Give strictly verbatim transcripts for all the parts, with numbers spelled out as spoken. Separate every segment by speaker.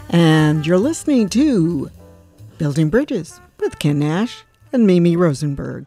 Speaker 1: And you're listening to Building Bridges with Ken Nash and Mimi Rosenberg.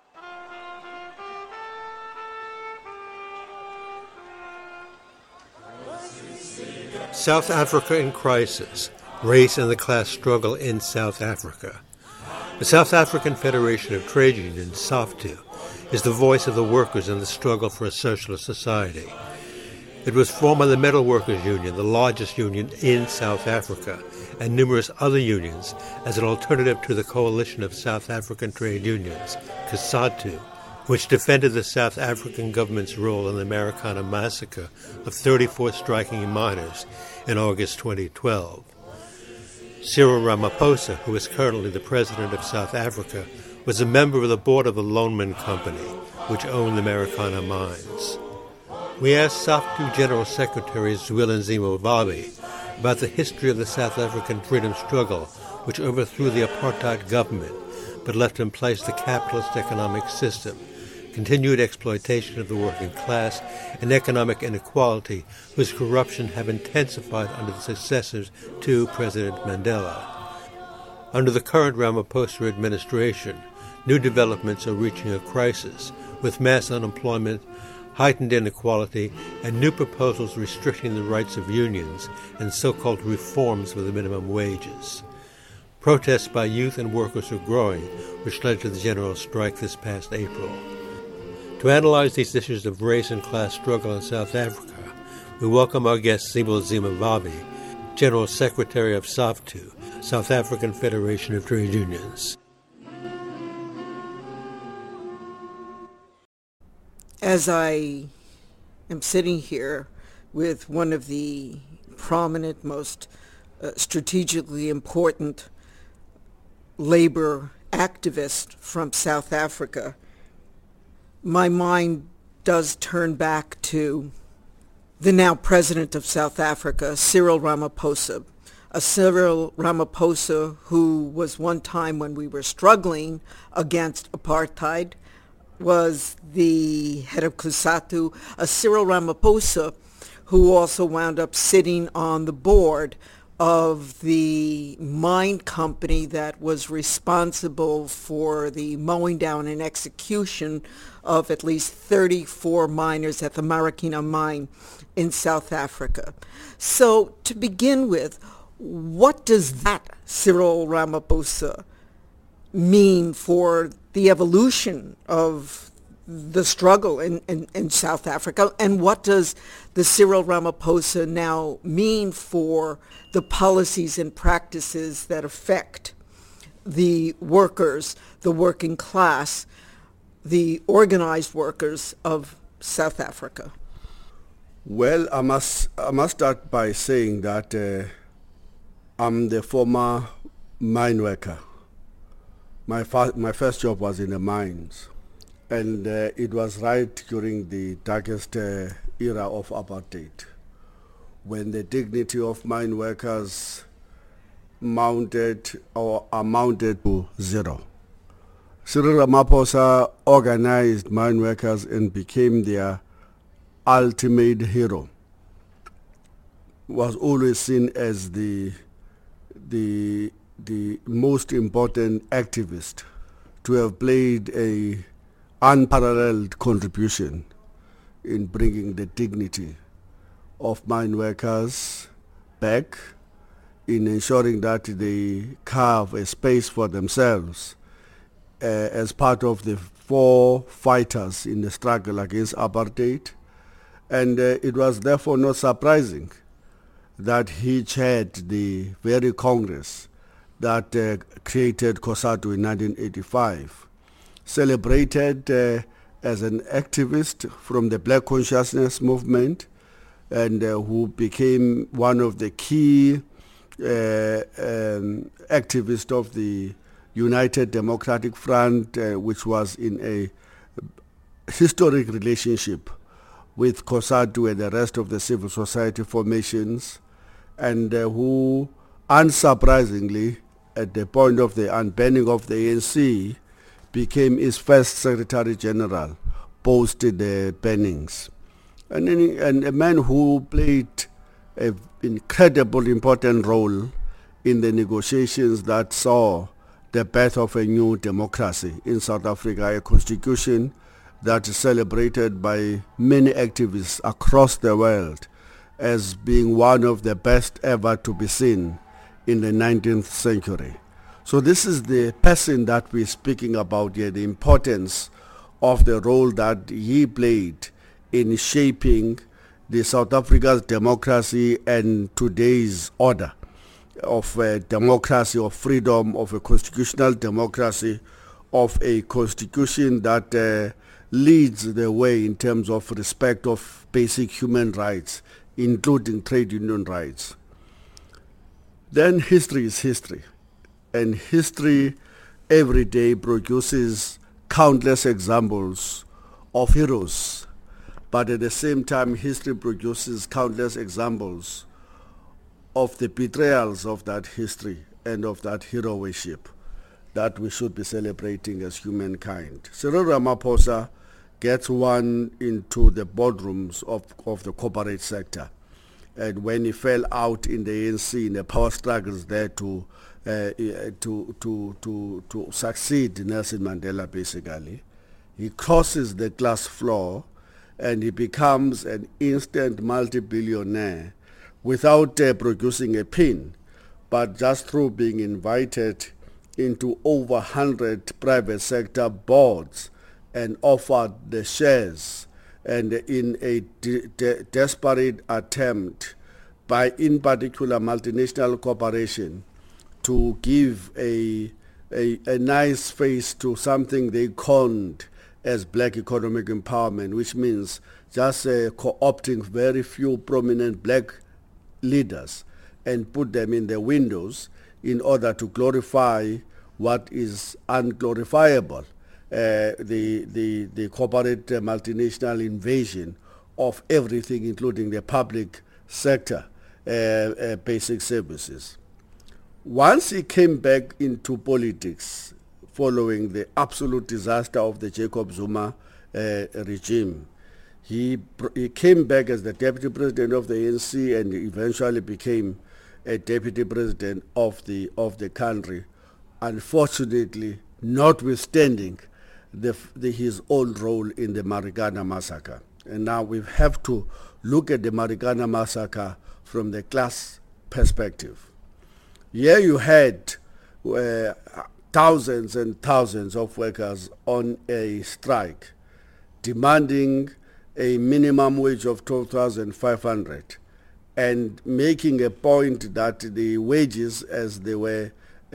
Speaker 2: South Africa in crisis, race and the class struggle in South Africa. The South African Federation of Trade Unions, SAFTU, is the voice of the workers in the struggle for a socialist society. It was formed by the Metal Workers Union, the largest union in South Africa, and numerous other unions as an alternative to the coalition of South African trade unions, COSATU, which defended the South African government's role in the Marikana massacre of thirty-four striking miners in August twenty twelve. Cyril Ramaphosa, who is currently the president of South Africa, was a member of the board of the Lonmin Company, which owned the Marikana mines. We asked SAFTU General Secretary Zwelinzima Vavi about the history of the South African freedom struggle, which overthrew the apartheid government but left in place the capitalist economic system, continued exploitation of the working class, and economic inequality whose corruption have intensified under the successors to President Mandela. Under the current Ramaphosa administration, new developments are reaching a crisis, with mass unemployment, heightened inequality, and new proposals restricting the rights of unions and so-called reforms for the minimum wages. Protests by youth and workers are growing, which led to the general strike this past April. To analyze these issues of race and class struggle in South Africa, we welcome our guest Zwelinzima Vavi, General Secretary of SAFTU, South African Federation of Trade Unions.
Speaker 1: As I am sitting here with one of the prominent, most uh, strategically important labor activists from South Africa, my mind does turn back to the now president of South Africa, Cyril Ramaphosa. A Cyril Ramaphosa who was one time, when we were struggling against apartheid, was the head of COSATU, a Cyril Ramaphosa who also wound up sitting on the board of the mine company that was responsible for the mowing down and execution of at least thirty-four miners at the Marikana mine in South Africa. So to begin with, what does that Cyril Ramaphosa mean for the evolution of the struggle in, in, in South Africa, and what does the Cyril Ramaphosa now mean for the policies and practices that affect the workers, the working class, the organized workers of South Africa?
Speaker 3: Well, I must I must start by saying that uh, I'm the former mine worker. My, fa- my first job was in the mines, and uh, it was right during the darkest uh, era of apartheid, when the dignity of mine workers mounted or amounted to zero. Cyril Ramaphosa organized mine workers and became their ultimate hero. Was always seen as the the the most important activist to have played a unparalleled contribution in bringing the dignity of mine workers back, in ensuring that they carve a space for themselves uh, as part of the four fighters in the struggle against apartheid. And uh, it was therefore not surprising that he chaired the very Congress that uh, created COSATU in nineteen eighty-five, celebrated uh, as an activist from the Black Consciousness movement, and uh, who became one of the key uh, um, activists of the United Democratic Front, uh, which was in a historic relationship with COSATU and the rest of the civil society formations, and uh, who, unsurprisingly, at the point of the unbanning of the A N C, became its first Secretary General post the bannings. And, and a man who played an incredible important role in the negotiations that saw the birth of a new democracy in South Africa, a constitution that is celebrated by many activists across the world as being one of the best ever to be seen in the nineteenth century. So this is the person that we're speaking about here, the importance of the role that he played in shaping the South Africa's democracy and today's order of a democracy, of freedom, of a constitutional democracy, of a constitution that uh, leads the way in terms of respect of basic human rights, including trade union rights. Then history is history. And history every day produces countless examples of heroes. But at the same time, history produces countless examples of the betrayals of that history and of that heroiship that we should be celebrating as humankind. Cyril Ramaphosa gets one into the boardrooms of, of the corporate sector. And when he fell out in the A N C, in the power struggles there to uh, to, to, to, to succeed Nelson Mandela, basically, he crosses the glass floor and he becomes an instant multi-billionaire without uh, producing a pin, but just through being invited into over one hundred private sector boards and offered the shares, and in a de- de- desperate attempt by, in particular, multinational corporation to give a, a, a nice face to something they coined as black economic empowerment, which means just uh, co-opting very few prominent black leaders and put them in the windows in order to glorify what is unglorifiable, uh, the, the, the corporate uh, multinational invasion of everything, including the public sector uh, uh, basic services. Once he came back into politics following the absolute disaster of the Jacob Zuma uh, regime, he, he came back as the deputy president of the A N C and eventually became a deputy president of the of the country, unfortunately notwithstanding the, the, his own role in the Marikana massacre. And now we have to look at the Marikana massacre from the class perspective. Here you had uh, thousands and thousands of workers on a strike demanding a minimum wage of twelve thousand five hundred and making a point that the wages as they were uh,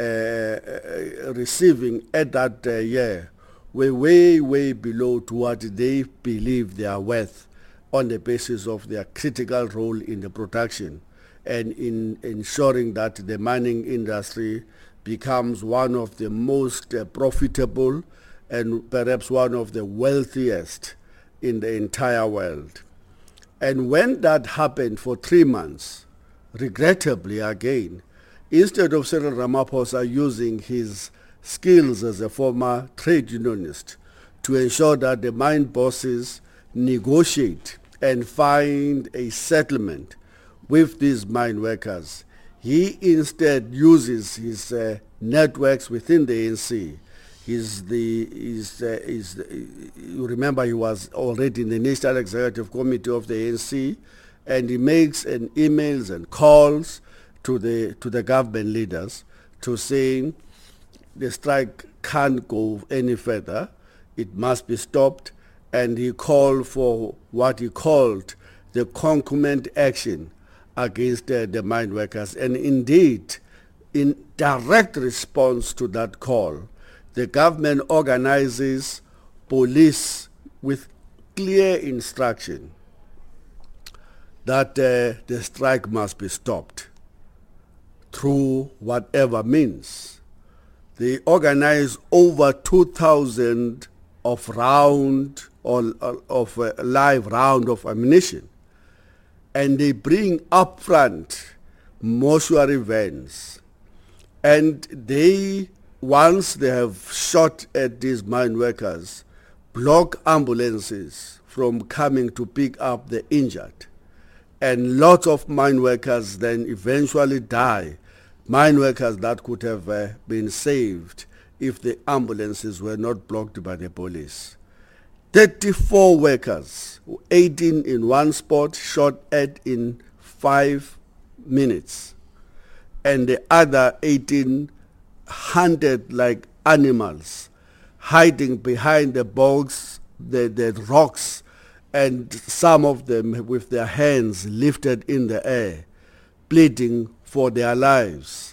Speaker 3: uh, receiving at that uh, year were way, way below to what they believe they are worth on the basis of their critical role in the production and in ensuring that the mining industry becomes one of the most uh, profitable and perhaps one of the wealthiest in the entire world. And when that happened for three months, regrettably again, instead of Cyril Ramaphosa using his skills as a former trade unionist to ensure that the mine bosses negotiate and find a settlement with these mine workers, he instead uses his uh, networks within the A N C. He's the, he's, uh, he's the, you remember he was already in the National Executive Committee of the A N C, and he makes an emails and calls to the to the government leaders to say the strike can't go any further, it must be stopped, and he called for what he called the concomitant action against uh, the mine workers. And indeed, in direct response to that call, the government organizes police with clear instruction that uh, the strike must be stopped through whatever means. They organize over two thousand of round or of a live round of ammunition, and they bring up front mortuary vans, and they, once they have shot at these mine workers, block ambulances from coming to pick up the injured. And lots of mine workers then eventually die mine workers that could have uh, been saved if the ambulances were not blocked by the police. thirty-four workers, eighteen in one spot, shot at in five minutes. And the other eighteen hunted like animals, hiding behind the bogs, the, the rocks, and some of them with their hands lifted in the air, pleading for their lives,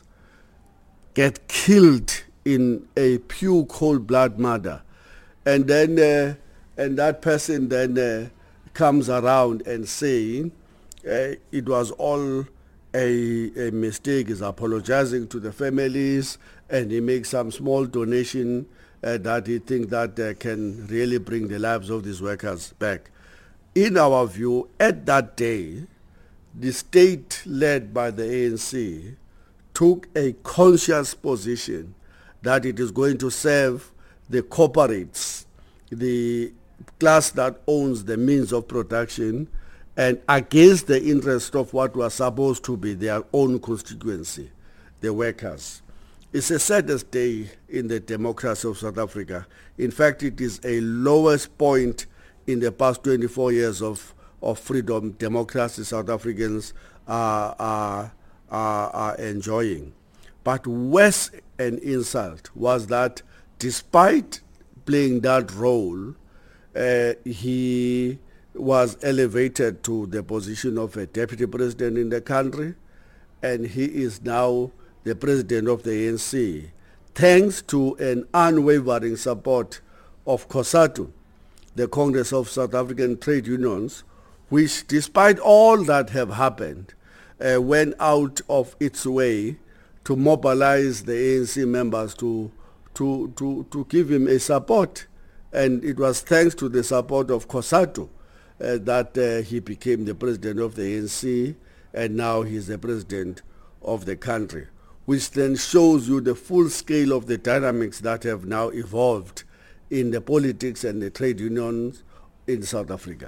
Speaker 3: get killed in a pure cold-blood murder. And then, uh, and that person then uh, comes around and saying uh, it was all a, a mistake, is apologizing to the families, and he makes some small donation uh, that he thinks that uh, can really bring the lives of these workers back. In our view, at that day, the state led by the A N C took a conscious position that it is going to serve the corporates, the class that owns the means of production, and against the interest of what was supposed to be their own constituency, the workers. It's the saddest day in the democracy of South Africa. In fact, it is a lowest point in the past twenty-four years of, of freedom democracy South Africans are, are, are, are enjoying. But worse an insult was that despite playing that role, uh, he was elevated to the position of a deputy president in the country, and he is now the president of the A N C, thanks to an unwavering support of COSATU, the Congress of South African Trade Unions, which despite all that have happened, uh, went out of its way to mobilize the A N C members to, to, to, to give him a support. And it was thanks to the support of COSATU uh, that uh, he became the president of the A N C, and now he's the president of the country, which then shows you the full scale of the dynamics that have now evolved in the politics and the trade unions in South Africa.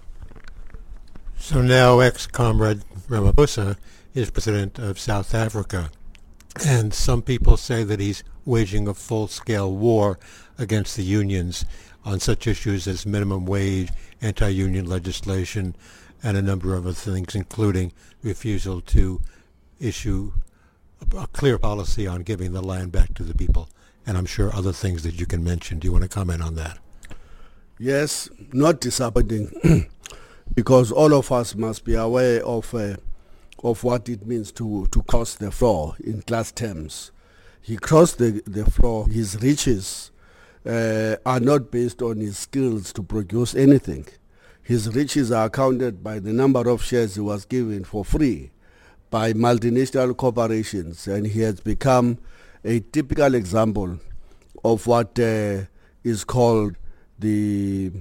Speaker 2: So now ex-comrade Ramaphosa is president of South Africa, and some people say that he's waging a full-scale war against the unions on such issues as minimum wage, anti-union legislation, and a number of other things, including refusal to issue a clear policy on giving the land back to the people, and I'm sure other things that you can mention. Do you want to comment on that?
Speaker 3: Yes, not disappointing, because all of us must be aware of uh, of what it means to, to cross the floor in class terms. He crossed the, the floor. His riches uh, are not based on his skills to produce anything. His riches are accounted by the number of shares he was given for free by multinational corporations, and he has become a typical example of what uh, is called the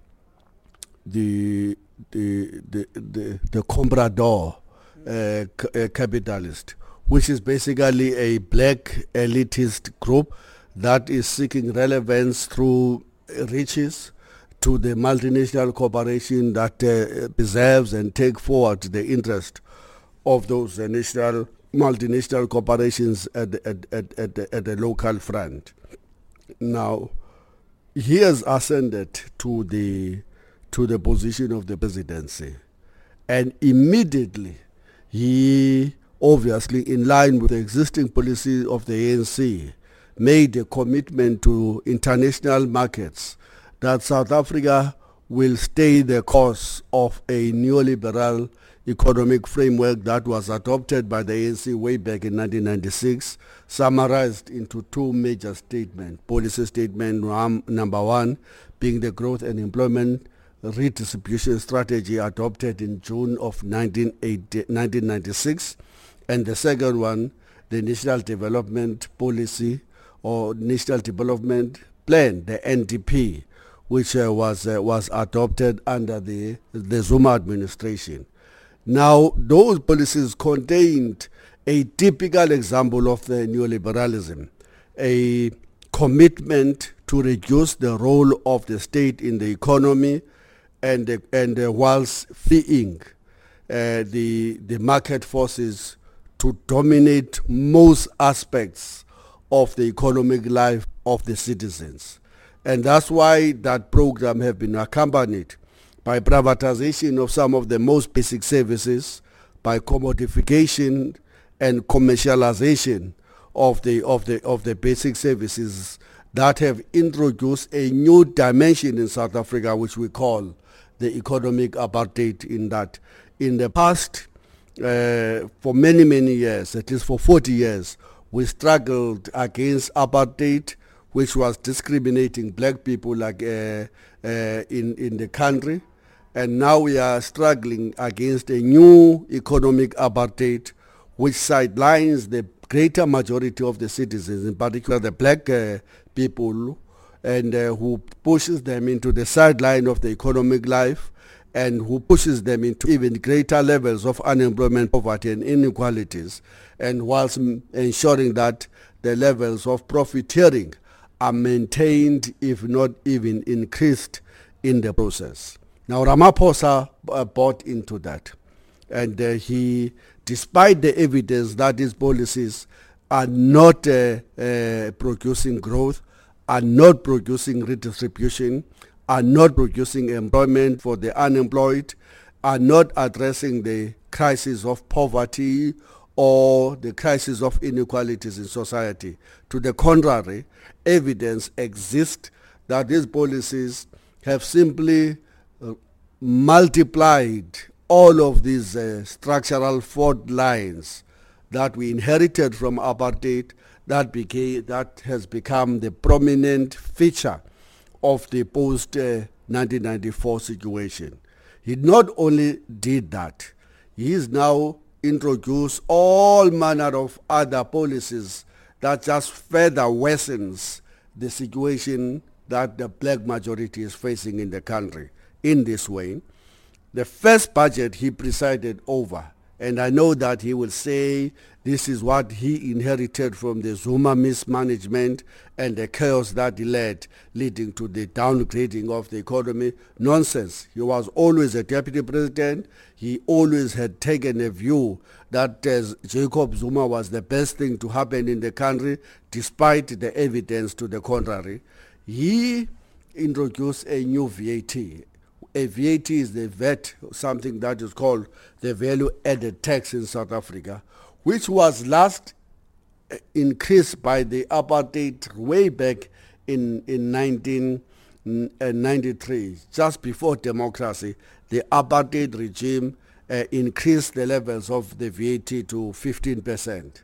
Speaker 3: the the the the, the comprador uh, c- uh, capitalist, which is basically a black elitist group that is seeking relevance through riches to the multinational corporation that uh, preserves and take forward the interest of those uh, national multinational corporations at the, at, at, at, the, at the local front. Now, he has ascended to the to the position of the presidency, and immediately he, obviously in line with the existing policy of the A N C, made a commitment to international markets that South Africa will stay the course of a neoliberal economic framework that was adopted by the A N C way back in nineteen ninety-six, summarized into two major statements. Policy statement um, number one being the growth and employment redistribution strategy adopted in June of nineteen ninety-six, and the second one, the National Development Policy or National Development Plan, the N D P, which uh, was uh, was adopted under the, the Zuma administration. Now, those policies contained a typical example of the neoliberalism, a commitment to reduce the role of the state in the economy, and uh, and uh, whilst freeing uh, the the market forces to dominate most aspects of the economic life of the citizens. And that's why that program has been accompanied by privatization of some of the most basic services, by commodification and commercialization of the of the of the basic services that have introduced a new dimension in South Africa, which we call the economic apartheid. In that, in the past, uh, for many many years, at least for forty years, we struggled against apartheid, which was discriminating black people like uh, uh, in in the country. And now we are struggling against a new economic apartheid, which sidelines the greater majority of the citizens, in particular the black uh, people, and uh, who pushes them into the sideline of the economic life, and who pushes them into even greater levels of unemployment, poverty, and inequalities, and whilst m- ensuring that the levels of profiteering are maintained, if not even increased, in the process. Now, Ramaphosa uh, bought into that, and uh, he, despite the evidence that these policies are not uh, uh, producing growth, are not producing redistribution, are not producing employment for the unemployed, are not addressing the crisis of poverty or the crisis of inequalities in society. To the contrary, evidence exists that these policies have simply uh, multiplied all of these uh, structural fault lines that we inherited from apartheid, that became that has become the prominent feature of the post uh, nineteen ninety-four situation. He not only did that, he is now introduced all manner of other policies that just further worsens the situation that the black majority is facing in the country. In this way, the first budget he presided over, and I know that he will say this is what he inherited from the Zuma mismanagement and the chaos that he led, leading to the downgrading of the economy. Nonsense. He was always a deputy president. He always had taken a view that uh, Jacob Zuma was the best thing to happen in the country, despite the evidence to the contrary. He introduced a new V A T. A V A T is the V A T, something that is called the value-added tax in South Africa, which was last increased by the apartheid way back in, in nineteen ninety-three, just before democracy. The apartheid regime uh, increased the levels of the V A T to fifteen percent.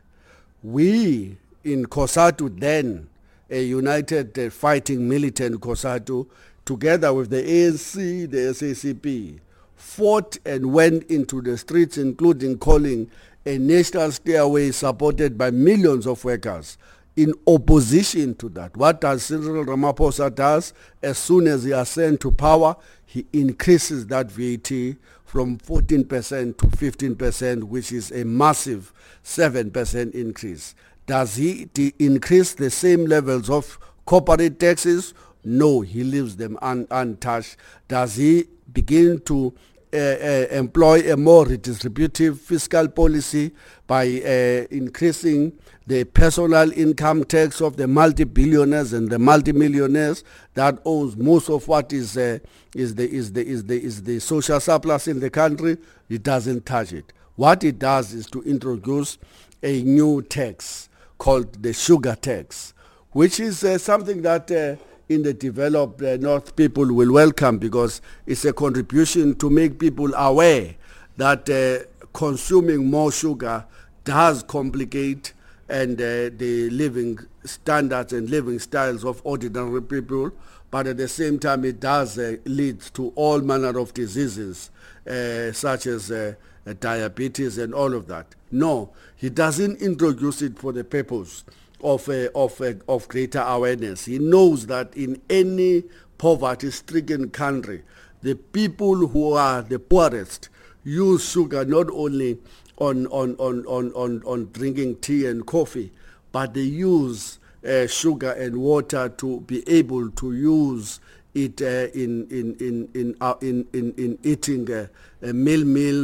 Speaker 3: We in COSATU then, a united uh, fighting militant COSATU, together with the A N C, the S A C P, fought and went into the streets, including calling a national stairway supported by millions of workers in opposition to that. What does Cyril Ramaphosa does? As soon as he ascends to power, he increases that V A T from fourteen percent to fifteen percent, which is a massive seven percent increase. Does he de- increase the same levels of corporate taxes? No, he leaves them un- untouched. Does he begin to uh, uh, employ a more redistributive fiscal policy by uh, increasing the personal income tax of the multi-billionaires and the multi-millionaires that owns most of what is uh, is the is the is the is the social surplus in the country? He doesn't touch it. What it does is to introduce a new tax called the sugar tax, which is uh, something that uh, in the developed uh, North people will welcome, because it's a contribution to make people aware that uh, consuming more sugar does complicate and uh, the living standards and living styles of ordinary people, but at the same time it does uh, lead to all manner of diseases uh, such as uh, uh, diabetes and all of that. No, he doesn't introduce it for the purpose of uh, of uh, of greater awareness. He knows that in any poverty-stricken country, the people who are the poorest use sugar not only on on on on on, on drinking tea and coffee, but they use uh, sugar and water to be able to use it uh, in in in in, uh, in in in eating uh, a meal meal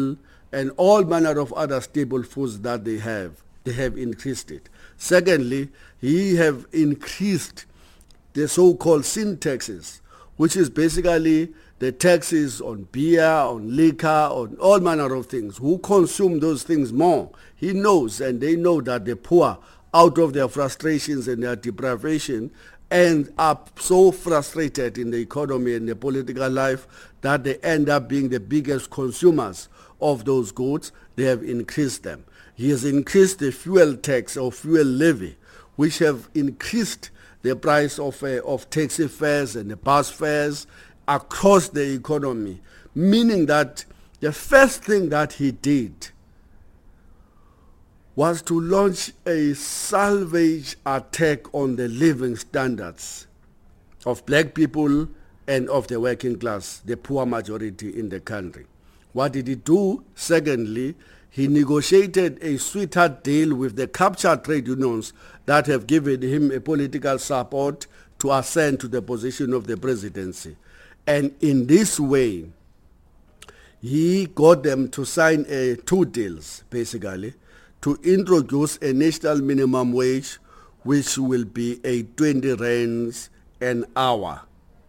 Speaker 3: and all manner of other staple foods that they have, they have increased it. Secondly, he have increased the so-called sin taxes, which is basically the taxes on beer, on liquor, on all manner of things. Who consume those things more? He knows, and they know that the poor, out of their frustrations and their deprivation, and are so frustrated in the economy and the political life that they end up being the biggest consumers of those goods. They have increased them. He has increased the fuel tax or fuel levy, which have increased the price of, uh, of taxi fares and the bus fares across the economy, meaning that the first thing that he did was to launch a salvage attack on the living standards of black people and of the working class, the poor majority in the country. What did he do? Secondly, he negotiated a sweetheart deal with the captured trade unions that have given him a political support to ascend to the position of the presidency. And in this way, he got them to sign uh, two deals, basically, to introduce a national minimum wage, which will be a twenty rands an hour.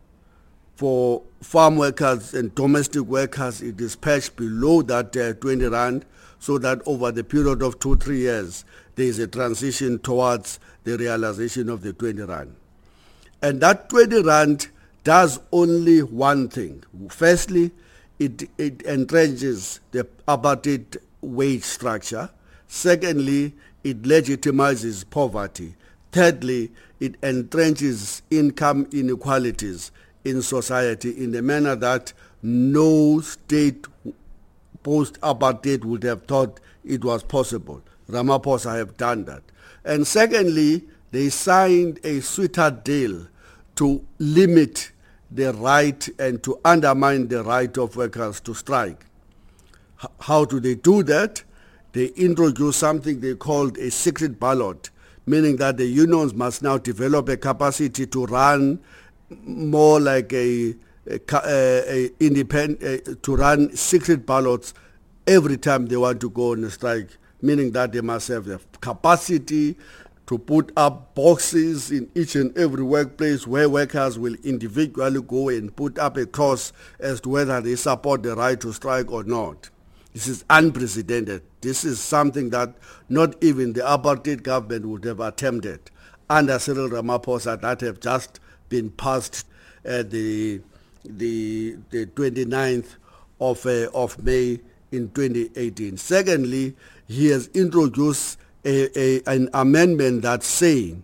Speaker 3: For farm workers and domestic workers, it is patched below that uh, twenty rand, so that over the period of two, three years, there is a transition towards the realization of the twenty rand. And that twenty rand does only one thing. Firstly, it, it entrenches the apartheid wage structure. Secondly, it legitimizes poverty. Thirdly, it entrenches income inequalities in society in the manner that no state post-apartheid would have thought it was possible. Ramaphosa have done that. And secondly, they signed a sweetheart deal to limit the right and to undermine the right of workers to strike. H- how do they do that? They introduced something they called a secret ballot, meaning that the unions must now develop a capacity to run more like a, a, a independent, a, to run secret ballots every time they want to go on a strike, meaning that they must have the capacity to put up boxes in each and every workplace where workers will individually go and put up a cross as to whether they support the right to strike or not. This is unprecedented. This is something that not even the apartheid government would have attempted under Cyril Ramaphosa, that have just been passed at the the the twenty-ninth of uh, of May in twenty eighteen. Secondly, he has introduced a, a, an amendment that's saying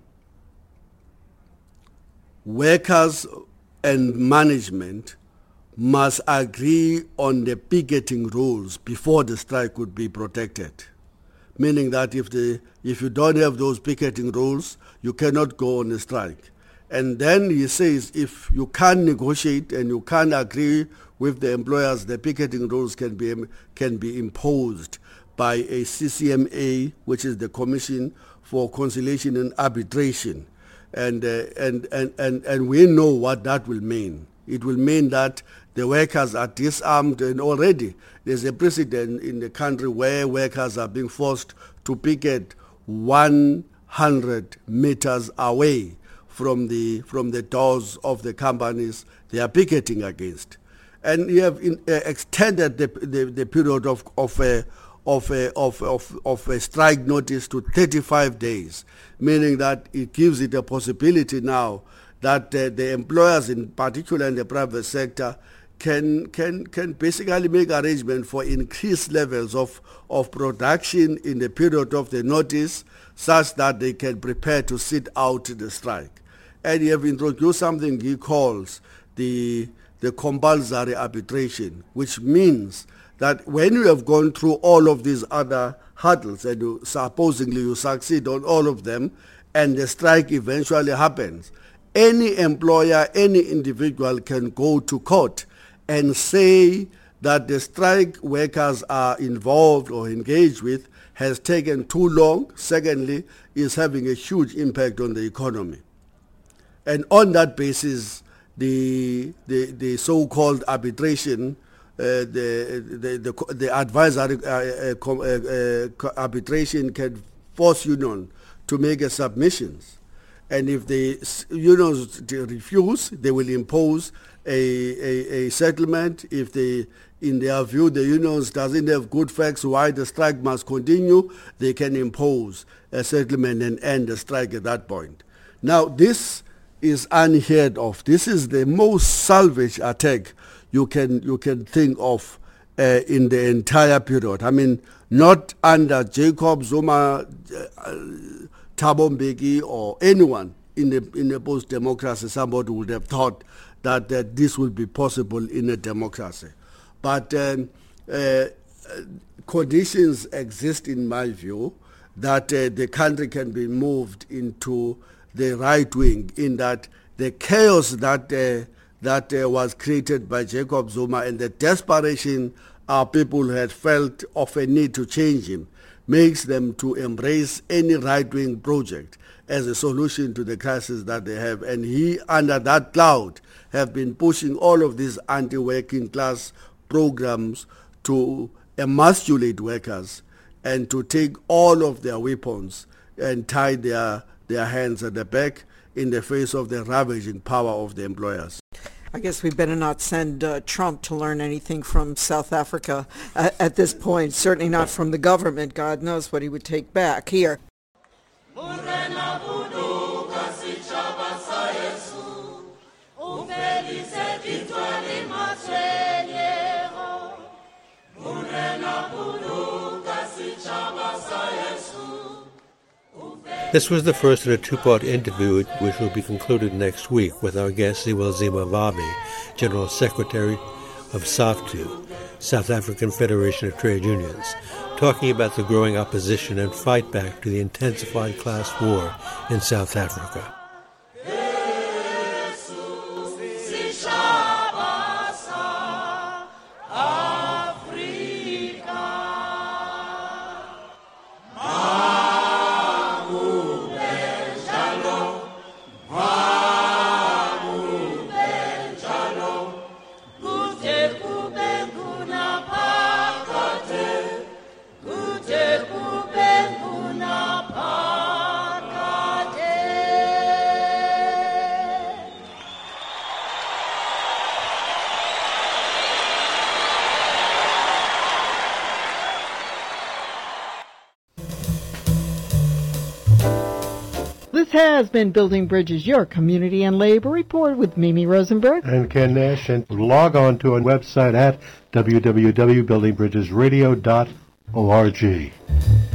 Speaker 3: workers and management must agree on the picketing rules before the strike could be protected. Meaning that if the if you don't have those picketing rules, you cannot go on a strike. And then he says if you can't negotiate and you can't agree with the employers, the picketing rules can be can be imposed by a C C M A, which is the Commission for Conciliation and Arbitration. And, uh, and, and, and, and we know what that will mean. It will mean that the workers are disarmed, and already there's a precedent in the country where workers are being forced to picket one hundred meters away from the from the doors of the companies they are picketing against. And you have in, uh, extended the, the, the period of of uh, of, uh, of of of a strike notice to thirty-five days, meaning that it gives it a possibility now that uh, the employers, in particular in the private sector, can can can basically make arrangement for increased levels of, of production in the period of the notice, such that they can prepare to sit out the strike. And he have introduced something he calls the the compulsory arbitration, which means that when you have gone through all of these other hurdles and you, supposedly you succeed on all of them, and the strike eventually happens, any employer, any individual can go to court and say that the strike workers are involved or engaged with has taken too long, secondly, is having a huge impact on the economy. And on that basis, the, the, the so-called arbitration the, the the the advisory uh, uh, com, uh, uh, arbitration can force union to make a submissions, and if the unions refuse, they will impose a, a, a settlement. If they, in their view, the unions doesn't have good facts why the strike must continue, they can impose a settlement and end the strike at that point. Now, this is unheard of. This is the most savage attack you can you can think of uh, in the entire period. I mean, not under Jacob Zuma, uh, Thabo Mbeki, or anyone in the in the post-democracy, somebody would have thought that, that this would be possible in a democracy. But um, uh, conditions exist, in my view, that uh, the country can be moved into the right wing, in that the chaos that uh, that uh, was created by Jacob Zuma and the desperation our people had felt of a need to change him makes them to embrace any right-wing project as a solution to the crisis that they have. And he, under that cloud, have been pushing all of these anti-working class programs to emasculate workers and to take all of their weapons and tie their their hands at the back in the face of the ravaging power of the employers.
Speaker 1: I guess we better not send uh, Trump to learn anything from South Africa at, at this point, certainly not from the government. God knows what he would take back. Here.
Speaker 2: This was the first in a two-part interview which will be concluded next week with our guest Ziwelzima Vavi, General Secretary of SAFTU, South African Federation of Trade Unions, talking about the growing opposition and fight back to the intensified class war in South Africa.
Speaker 4: This has been Building Bridges, your community and labor report with Mimi Rosenberg
Speaker 2: and Ken Nash. And log on to our website at w w w dot building bridges radio dot org.